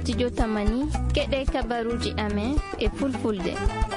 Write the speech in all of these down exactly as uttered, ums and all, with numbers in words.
studio Tamani keɗe kabaruji amen e fulfulde.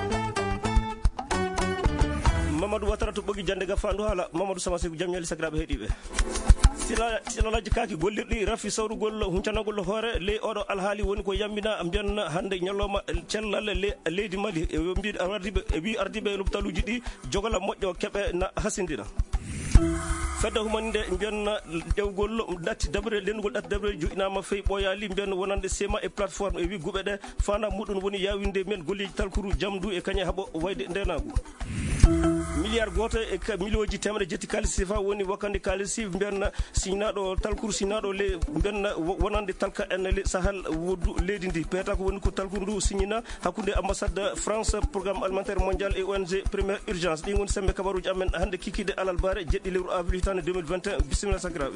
Mamadou Watara to ɓogi jande ga fandu hala Mamadou Samasigu jam ñali sakiraɓe heeɗiɓe silalaji kaki gollirɗi rafi sawrugol huncanagol hoore ley oɗo alhaali woni ko yambina mbiyanna hande ñalloma cellal leydi Mali e mbi ardiɓe e wi ardiɓe lopitaluji ɗi jogola moƴƴo keeɓe na hasindina fedda humanide mbiyanna ƴewgol ɗatti dabre lendugol ɗatti dabre joƴinama feyi ɓoyali mbiyanna wonande sema e plateforme e wi guɓe ɗe fana muɗum woni yawinde men golleji talkuru jamdu e kañe haaɓo wayde ndenagu milliard goto e million ji temedde jetti kalis sifa woni wakkande kalisi mbiyanna signaɗo talkuru signaɗo le mbiyanna wonande talka en le sahal woddu leydi ndi peeta ko woni ko talkuru ndu signina hakkude ambassade France programme alimentaire mondial et O N G première urgence ɗin woni sembe kabaruji amen hande kikide alal bare jeɗɗi lewru avril hitande deux mille vingt et un bisimilla sakiraɓe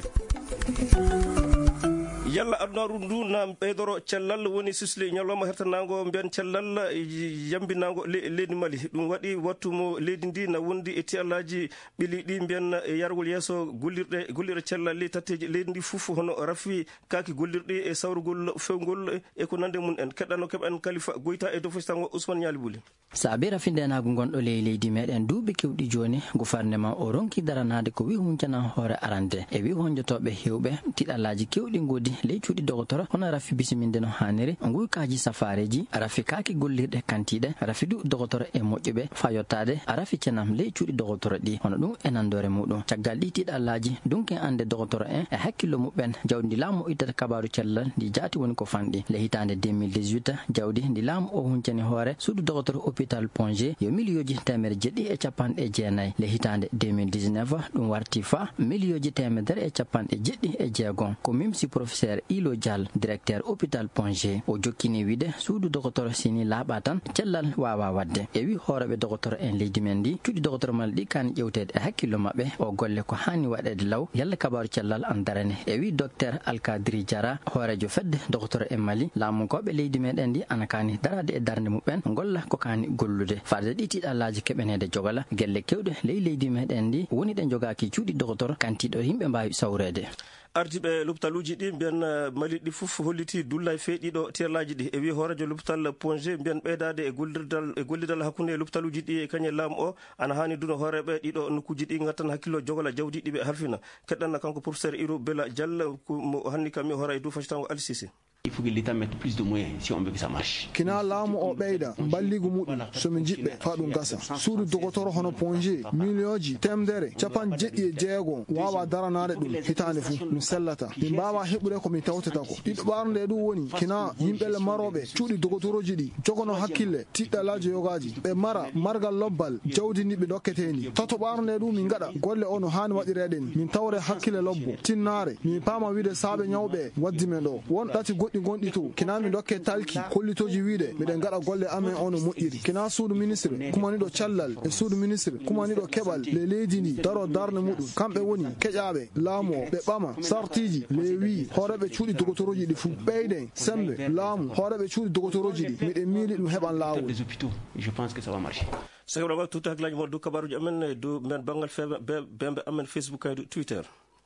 yalla adunaru ndu na ɓeydoro cellal woni sisli ñalawma hertanago mbiyan cellal yambinago leydi Mali ɗum waɗi wattumo leydi ndi na wondi e tiyallaji ɓili ɗi mbiyan yargol yesso gollirɗe gollirɗe cellal li tatteji leydi ndi foof hono rafi kaki gollirɗi e sawrugol fewgol e ko nande mum en keɗɗano keɓa en Kalifa Goyta e dow fostango Ousmane Ñali Bouli saabi rafindenago gonɗo ley leydi meɗen duuɓi kewɗi joni gouvernement o ronki daranade ko wi huncanan hoore arande e wi honjotoɓe hewɓe tiɗallaji kewɗi godi ley cuuɗi docteur hono rafi bisiminde no hanniri guykaji safareji rafi kaki gollirɗe kantiɗe rafi du docteur e moƴƴuɓe fa yottade rafi cenam ley cuuɗi docteur ɗi hono ɗum e nandore muɗum caggal ɗi tiɗallaji dunken ande docteur en e hakkillo muɓɓen jawdi ndi laamu ittata kabaru cellal ndi jaati woni ko fanɗi le hitande deux mille dix-huit jawdi ndi laamu o huncani hoore suudu docteur hôpital Pongé yo milliyoji temedde jeɗɗi e capanɗe jeenayyi le hitande deux mille dix-neuf ɗum warti fa milliyoji temedere e capanɗe jeɗɗi e jeegon ko mimsi professeur Ilo Dial directeur hôpital Pongé o jokkini wiide suudu docteur sini laaɓa tan cellal wawa wadde e wi hooreɓe docteur en leydi men ndi cuuɗi docteur mal ɗi kani ƴewtede e hakkillo mabɓe o golle ko hanni waɗede law yalla kabaru cellal an darane e wi docteur Alkadri Diara hoorejo fedde docteur en Mali laamukoɓe leydi meɗen ndi ana kani darade e darde muɓɓen golla ko kani gollude farde ɗi tiɗallaji keɓenede jogala gelle kewɗe ley leydi meɗen ndi woni ɗe jogaki cuuɗi docteur kantiɗo yimɓe mbawi sawrede ardiɓe lopitaluji ɗi mbiyan Mali ɗi fof holliti dulla e feeɗiɗo tierlaji ɗi e wi hoorejo lopital Pongé mbiyan ɓeydade e gollirdal e gollidal hakkude e lopitaluji ɗi e kañe laamu o ana hani duno hooreɓe ɗiɗo nokkuji ɗi gattan hakkillo jogola jawdi ɗiɓe harfina keɗɗanna kanko professeur Iro Bella Diallo mo hanni kam mi hoora e dow facitango Ali Cissé. Il faut que l'État mette plus de moyens si on veut que ça marche. Kina laamu o ɓeyda balligu muɗum somin jiɓɓe fa ɗum gasa suudu docteur hono Pongé millioji temdere capan jeɗɗi e jeegon wawa daranade ɗum hitande fuu ɗum sellata min mbawa heɓude komin tawtata ko ɗiɗo ɓarde ɗum woni kina yimɓele maroɓe cuuɗi docteuroji ɗi jogono hakkille tiɗɗalaji yogaji ɓe mara margal lobbal jawdi ndi ɓe dokketeni tato ɓarde ɗum min gaɗa golle o no hani waɗirede ni min tawre hakkille lobbo tinnare min paama wiide saaɓe ñawɓe waddi men ɗo won ɗati goɗɗi gonɗi to kina min dokke talki kollitoji wiide miɗen gaɗa golle amen ono moƴƴiri kina suudu ministre kumaniɗo cellal e suudu ministre kumaniɗo keɓal le leydi ndi daro darde muɗum kamɓe woni keƴaɓe laamu o ɓe ɓama sartiji le wi hooreɓe cuuɗi docteuroji ɗi fuu ɓeyden sembe laamu hooreɓe cuuɗi docteuroji ɗi miɗen miili ɗum heɓan laawol. Je pense que ça va marcher. sakiraɓe tuta haklaji mo dow kabaruji amen e dow men banggal bembe amen Facebook e Twitter.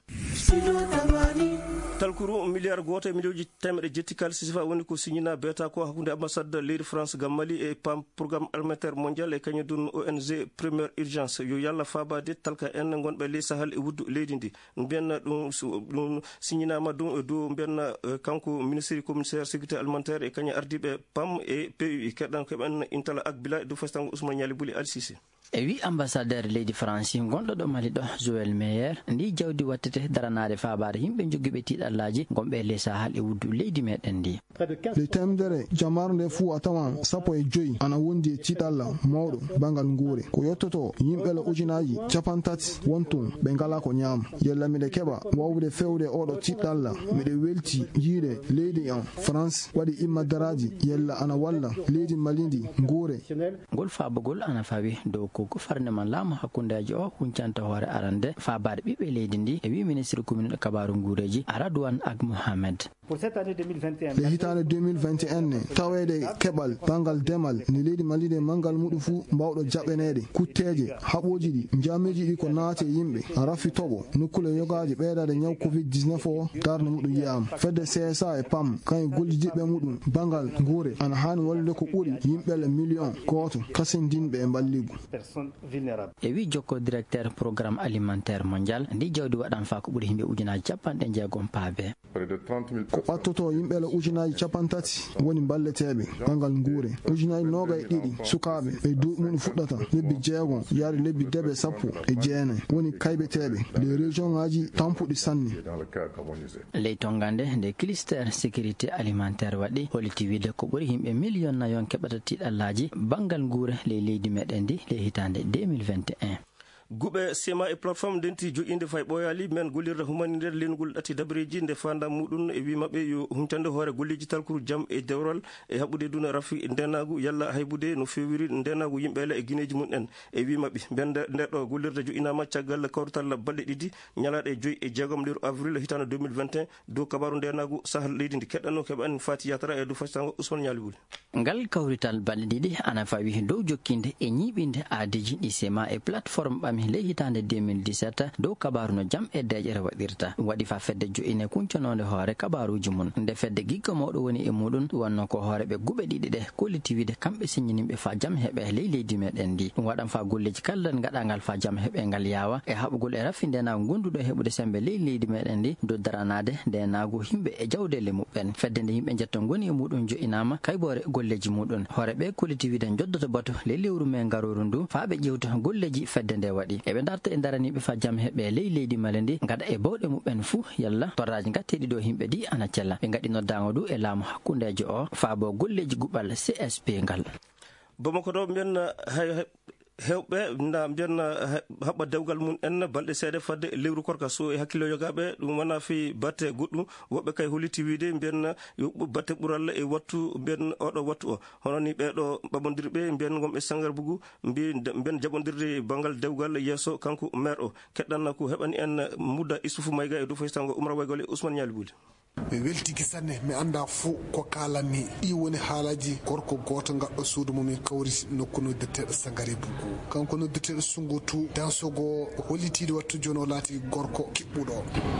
talkuru milliard goto e million ji temedde jetti kalis sifa woni ko signina beta ko hakkude ambassade leydi France gam Mali e pam programme alimentaire mondial e kañum dun O N G première urgence yo yalla fabade talka en gonɓe ley sahal e wuddu leydi ndi mbiyanna ɗum ɗum signinama ɗum e dow mbiyanna kanko ministre commissaire sécurité alimentaire e kañum ardiɓe pam e P U I keɗɗan keɓen intala ak bila e dow fastango Ousmane Ñali Bouli Ali Cissé e wi ambassadeur leydi France gonɗo ɗo Mali ɗo Joël Meyer ndi jawdi wattete daranade fabare yimɓe jogguiɓe tiɗallaji gonɓe ley sahal e wuddu leydi meɗen ndi le temdere jamarde fuu a tawan sappo e joyi ana wondi e tiɗalla mawɗo bangal nguure ko yettoto yimɓele ujunaji capan tati wonton ɓe ngala ko ñaama yella miɗe keɓa wawde fewde oɗo tiɗalla miɗe welti yiide leydi en France waɗi immadaraji yella ana walla leydi Mali ndi nguure ngol fabogol ana fawi dow ko gouvernement laamu hakkundeji o huncanta hoore arande fabaade ɓiɓɓe leydi ndi e wi ministre commune kabaru nguureji Aradouane ak Mohamed. le hitande deux mille vingt et un ne tawede keɓal bangal demal ne leydi Mali de mangal muɗum fu mbawɗo jaɓenede kutteje haɓoji ɗi jameji ɗi ko naate yimɓe a rafi toɓo nokkule yogaji ɓeydade ñaw covid dix-neuf o darde muɗum yiyama fedde C S A e P A M kañum golli jiɓɓe muɗum bangal guure ana hani wallude ko ɓuuri yimɓele million goto kasindinɓe e balligu. e wi jokko directeur programme alimentaire mondial ndi jawdi waɗan fa ko ɓuuri yimɓe ujunaji capanɗe jeegom paabe ko ɓattoto yimɓele ujunaji capantati woni balleteɓe bangal guure ujunaji noga e ɗiɗi sukaɓe ɓe duuɓi muɗum fuɗɗata lebbi jeegom yaari lebbi deɓe sappo e jeenayi woni kayɓeteɓe les région ngaji tampuɗi sanni. ley tongande nde clistère sécurité alimentaire waɗi holiti wiide ko ɓuuri yimɓe million nayon keɓata tiɗallaji bangal guure ley leydi meɗen ndi ley hitande deux mille vingt et un. guɓe sema e plateforme ndenti joƴƴinde fay ɓoyali men gollirde humani nder lengol ɗati dabreji nde fanda muɗum e wi mabɓe yo huncande hoore golleji talkuru jaam e dewral e haɓɓude duna rafi ndenagu yalla haybude no fewiri ndenagu yimɓele e guineji mum en e wi mabɓe bende ndeɗo gollirde joƴƴinama caggal kawrital balɗe ɗiɗi ñalaɗe joyyi e jeegom nder avril hitande deux mille vingt et un dow kabaru ndenagu sahal leydi ndi keɗɗanno keɓani fati yatara e dow facitango Ousmane Ñaliwuli. ngal kawrital balɗe ɗiɗi ana fawi dow jokkinde e ñiɓinde aadeji ɗi sema e plateforme ɓami ley hitande deux mille dix-sept dow kabaru no jaam e deƴere waɗirta waɗi fa fedde joƴine kuncanode hoore kabaruji mum nde fedde gigga mawɗo woni e muɗum wonno ko hooreɓe guɓe ɗiɗi ɗe kolliti wiide kamɓe siññinimɓe fa jaam heeɓe ley leydi meɗen ndi ɗum waɗan fa golleji kallan gaɗangal fa jaam heeɓe ngal yawa e haɓugol e raffi ndenago gonduɗo e heɓude sembe ley leydi meɗen ndi dow daranade ndenago yimɓe e jawdele muɓɓen fedde nde yimɓe jetton goni e muɗum joƴinama kaybore golleji muɗum hooreɓe kolliti wiide joddoto bato ley lewru me garoru ndu faaɓe ƴewta golleji fedde nde waɗi eɓe darta e daraniɓe fa jaam heeɓe ley leydi male ndi gaɗa e bawɗe muɓɓen fuu yalla torraji gatteɗi ɗo yimɓe di ana cella ɓe gaɗi noddago du e laamu hakkundejo o faabo golleji guɓal C S P ngal. Bamako ɗo mbiyen hay hewɓe na mbiyen haɓɓa dewgal mum en balɗe seeɗa fadde lewru korka so e hakkille yogaɓe ɗum wona fi batte goɗɗum woɓɓe kay holiti wiide mbiyen batte ɓural e wattu mbiyen oɗo wattu o hono ni ɓeɗo ɓaɓodirɓe mbiyen gomɓe Sangarbougou mbi mbiyen jaɓodirde banggal dewgal yesso kanko maire o keɗɗanna ko heɓani en Mouda Issoufou Mayga e dow faytango Oumar Waygole Ousmane Ñalibouli. mi weltiki sanne mi anda fo ko kalanni ɗi woni haalaji gorko goto gaɗɗo suudu mum kawri nokku noddeteɗo Sangarbougou kanko noddeteɗo Sungutu dansogo hollitiɗo wattu joni o laati gorko kiɓɓuɗo.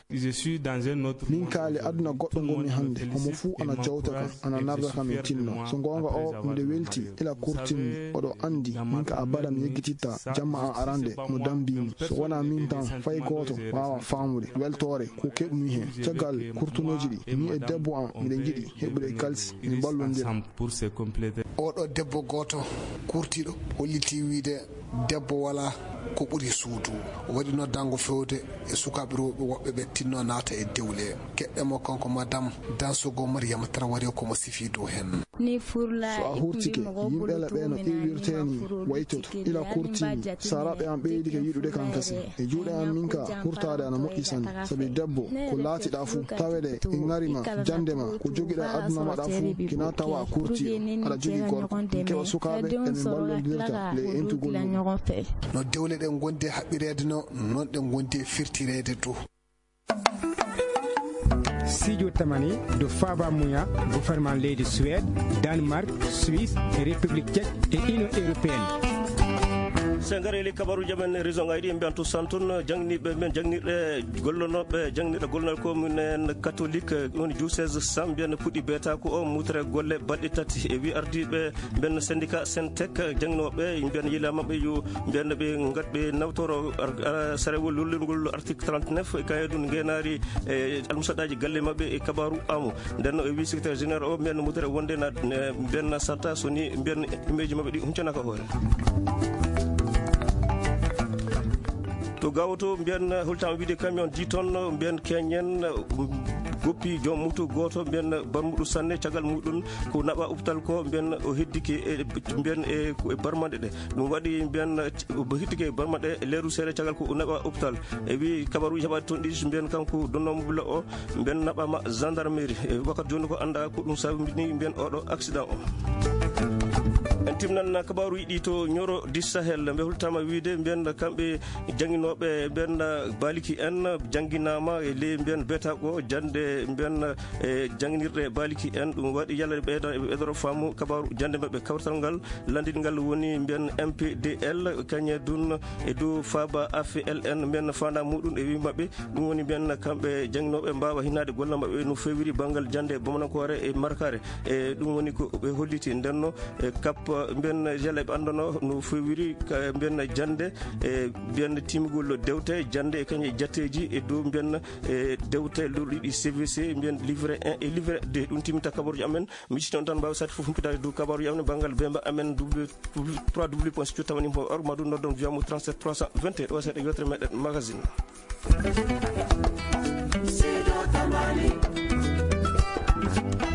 min kaali aduna goɗɗo gomi hande homo fuu ana jawta ka ana narda kam e tinno so gonga o mide welti ila kurtinmi oɗo andi min ka a baɗa mi yeggititta jamma an arande mo dambimi so wona min tan fay goto wawa famude weltore ko keɓmi hen caggal kurtunoji ɗi ni e debbo an miɗen jiiɗi heɓude kalsi min ballodira. oɗo debbo goto kurtiɗo holliti wiide debbo wala ko ɓuri suudu o waɗi noddango fewde e sukaɓe rewɓe woɓɓe ɓe tinno naata e dewle keɗɗemo kanko madame Dansogo Mariama Traoré komo sifi dow hen. so a hurtike yimɓele ɓe no iwirteni waytoto ila kurtini saraɓe an ɓeydike yiɗude kan kasi e juuɗe an min ka hurtade ana moƴƴi sanne saabi debbo ko laatiɗa fuu tawede e garima jandema ko joguiɗa aduna maɗa fuu kina tawa kurtiɗo aɗa jogui gorko keɓa sukaɓe emin ballodirta le entugol mum no dewle ɗen gondi e haɓɓirede no noon ɗen gondi e firtirede to. Studio Tamani do Faba Mouya gouvernement leydi Suède Danemark Suisse et République tchèque et Union européenne. sengareli kabaruji men région ngaji ɗi mbiyan to santun jangniɓe men jangnirɗe gollonoɓe jangnirɗe golnal commune catholique woni diocèse sam mbiyan puɗɗi beetako o mutere golle balɗe tati e wi ardiɓe mbiyan syndicat Syntec jangnoɓe mbiyan yiila mabɓe yo mbiyan ɓe gatɓe nawtoro sarewol lollirgol article trente-neuf e kayedun ngenari e almusaɗaji galle mabɓe e kabaru amo ndenno e wi secrétaire général o mbiyan mutere wonde na mbiyan sarta soni mbiyan imeji mabɓe ɗi humcanaka hoore. to gawoto mbiyan hultama wiide camion dix tonnes mbiyan keñen goppi joom mutu goto mbiyan barmuɗo sanne caggal muɗum ko naɓa uptal ko mbiyan o heddiki e mbiyan e barmaɗe ɗe ɗum waɗi mbiyan o heddiki e barmaɗe e leeru seeɗa caggal ko naɓa uptal e wi kabaruji heɓade toon ɗiɗi mbiyan kanko donnomo bulla o mbiyan naɓama gendarmerie e wakkati joni ko anda ko ɗum sabini mbiyan oɗo accident o. timnan kabaru yiɗi to ñoro dis sahel ɓe hultama wiide mbiyen kamɓe jangguinoɓe mbiyen baliki en jangguinama e ley mbiyen beetago jande mbiyen e jangguinirɗe baliki en ɗum waɗi yalla ɓeyda ɓeydoro faamu kabaru jande mabɓe kawtal ngal landingal woni mbiyen M P D L kañe dun e dow faba A F L N mbiyen fanda muɗum e wi mabɓe ɗum woni mbiyen kamɓe jangguinoɓe mbawa hinade golla mabɓe no fewiri banggal jande bomanankore e markare e ɗum woni ko ɓe holliti ndenno e kappa mbiyen jelle ɓe andono no fewiri mbiyen jande e mbiyen timigol dewte jande e kañe jatteji e dow mbiyen e dewte lorɗiɗi C V C mbiyen livret un et livret deux ɗum timita kabaruji amen mi citon tan mbawa sati foof humpitade dow kabaruji amen banggal bemba amen w trois w point studio tamani mo or maɗum noddon wiyamo trente-sept trois cent vingt et un o seeɗa yewtere meɗen magazine. Sido Tamani